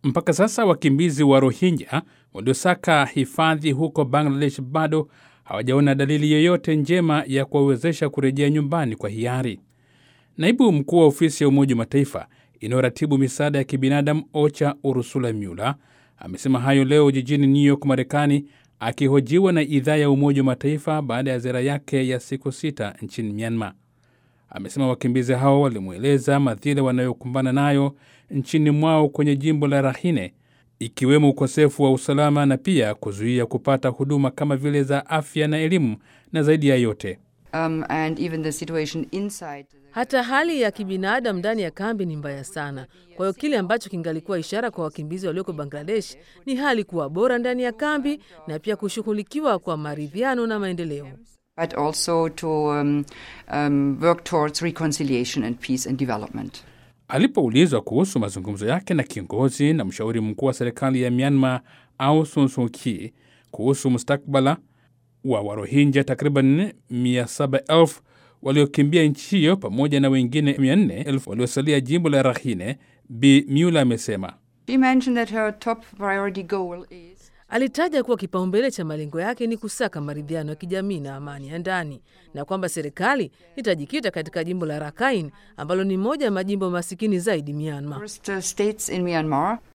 Mpaka sasa wakimbizi wa Rohingya waliosaka hifadhi huko Bangladesh bado hawajaona dalili yoyote njema ya kuwawezesha kurejea nyumbani kwa hiari. Naibu mkuu wa ofisi ya Umoja wa Mataifa inayoratibu misaada ya kibinadamu OCHA, Ursula Mueller, amesema hayo leo jijini New York, Marekani, akihojiwa na idhaa ya Umoja wa Mataifa baada ya ziara yake ya siku 6 nchini Myanmar. Amesema wakimbizi hao walimweleza madhila wanayokumbana nayo nchini mwao kwenye jimbo la Rakhine, ikiwemo ukosefu wa usalama na pia kuzuia kupata huduma kama vile za afya na elimu, na zaidi ya yote hata hali ya kibinadamu ndani ya kambi ni mbaya sana. Kwa hiyo kile ambacho kingalikuwa ishara kwa wakimbizi walioko Bangladesh ni hali kuwa bora ndani ya kambi na pia kushughulikiwa kwa maridhiano na maendeleo. But also to work towards reconciliation and peace and development. Alipoulizwa kuhusu mazungumzo yake na kiongozi na mshauri mkuu wa serikali ya Myanmar Aung San Suu Kyi kuhusu mustakabali wa Warohingya takriban 700,000 waliokimbia nchi hiyo pamoja na wengine 400,000 waliosalia jimbo la Rakhine, Bi Mueller amesema She mentioned that her top priority goal is Alitaja kuwa kipaumbele cha malengo yake ni kusaka maridhiano ya kijamii na amani ya ndani, na kwamba serikali itajikita katika jimbo la Rakhine ambalo ni moja ya majimbo masikini zaidi Myanmar. First states in Myanmar.